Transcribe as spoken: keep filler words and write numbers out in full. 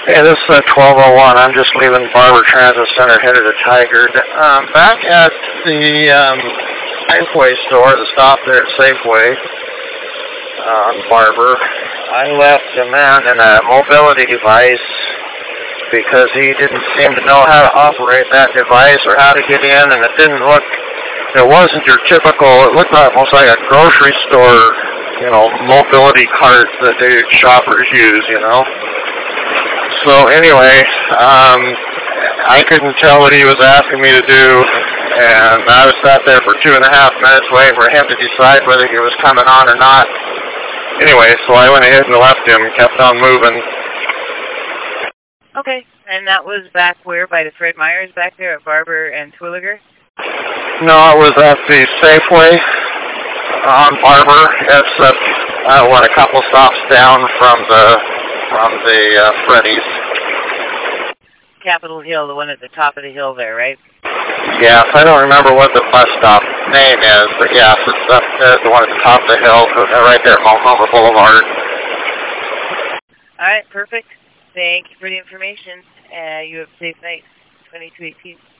Hey, this is uh, twelve oh one. I'm just leaving Barber Transit Center, headed to Tigard. Um, back at the um, Safeway store, the stop there at Safeway uh, on Barber, I left a man in a mobility device because he didn't seem to know how to operate that device or how to get in, and it didn't look, it wasn't your typical, it looked almost like a grocery store, you know, mobility cart that the shoppers use, you know. So anyway, um, I couldn't tell what he was asking me to do, and I was sat there for two and a half minutes waiting for him to decide whether he was coming on or not. Anyway, so I went ahead and left him, kept on moving. Okay, and that was back where, by the Fred Meyers back there at Barber and Twilliger? No, it was at the Safeway on Barber. It's uh, uh, what, a couple stops down from the from the uh, Freddy's. Capitol Hill, the one at the top of the hill there, right? Yes, I don't remember what the bus stop name is, but yes, it's up there, the one at the top of the hill, right there at Multnomah Boulevard. All right, perfect. Thank you for the information. Uh, you have a safe night. twenty-two eighteen.